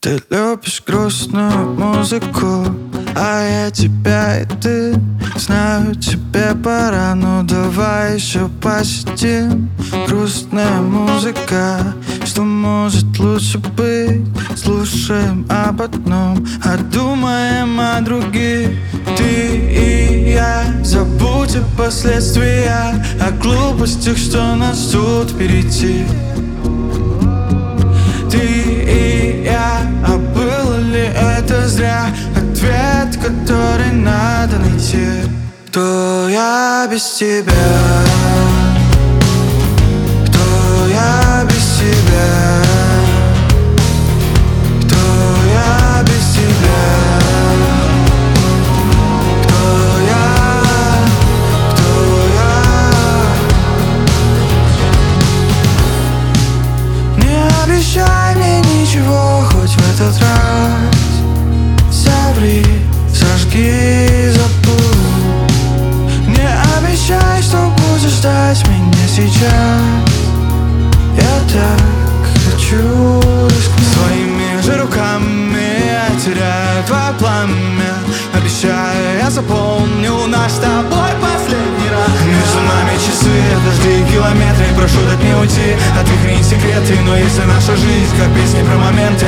Ты любишь грустную музыку, а я тебя и ты. Знаю, тебе пора, ну давай еще посидим. Грустная музыка, что может лучше быть? Слушаем об одном, а думаем о других. Ты и я, забудь о последствиях, о глупостях, что нас ждут впереди. Ты и я, а было ли это зря? Ответ, который надо найти. Кто я без тебя? Кто я без тебя? Кто я без тебя? Кто я? Кто я? Не обещай мне ничего хоть в этот раз. Соври, сожги, забудь. Не обещай, что будешь ждать меня сейчас. Я так хочу рискнуть. Своими же руками я теряю твое пламя. Обещаю, я запомню наш с тобой последний раз. Между нами часы, дожди и километры. Прошу, дать мне уйти, от них не секреты. Но если наша жизнь, как песни про моменты,